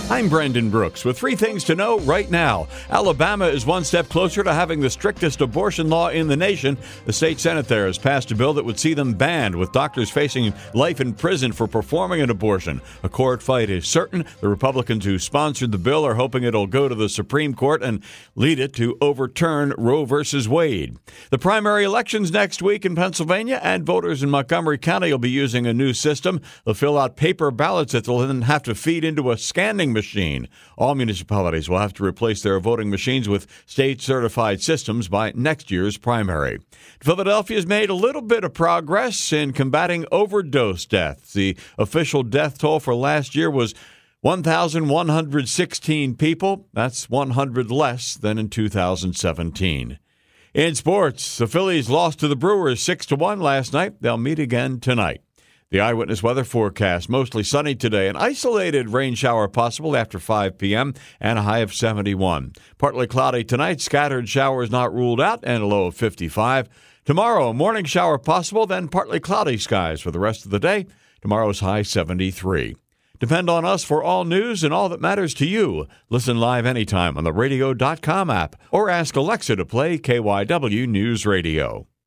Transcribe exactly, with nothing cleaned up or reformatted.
I'm Brendan Brooks with three things to know right now. Alabama is one step closer to having the strictest abortion law in the nation. The state Senate there has passed a bill that would see them banned, with doctors facing life in prison for performing an abortion. A court fight is certain. The Republicans who sponsored the bill are hoping it'll go to the Supreme Court and lead it to overturn Roe versus Wade. The primary elections next week in Pennsylvania, and voters in Montgomery County will be using a new system. They'll fill out paper ballots that they'll then have to feed into a scanning machine. All municipalities will have to replace their voting machines with state-certified systems by next year's primary. Philadelphia's made a little bit of progress in combating overdose deaths. The official death toll for last year was one thousand one hundred sixteen people. That's one hundred less than in two thousand seventeen. In sports, the Phillies lost to the Brewers six to one last night. They'll meet again tonight. The Eyewitness Weather forecast, mostly sunny today. An isolated rain shower possible after five p.m. and a high of seventy-one. Partly cloudy tonight, scattered showers not ruled out, and a low of fifty-five. Tomorrow, a morning shower possible, then partly cloudy skies for the rest of the day. Tomorrow's high seventy-three. Depend on us for all news and all that matters to you. Listen live anytime on the radio dot com app or ask Alexa to play K Y W News Radio.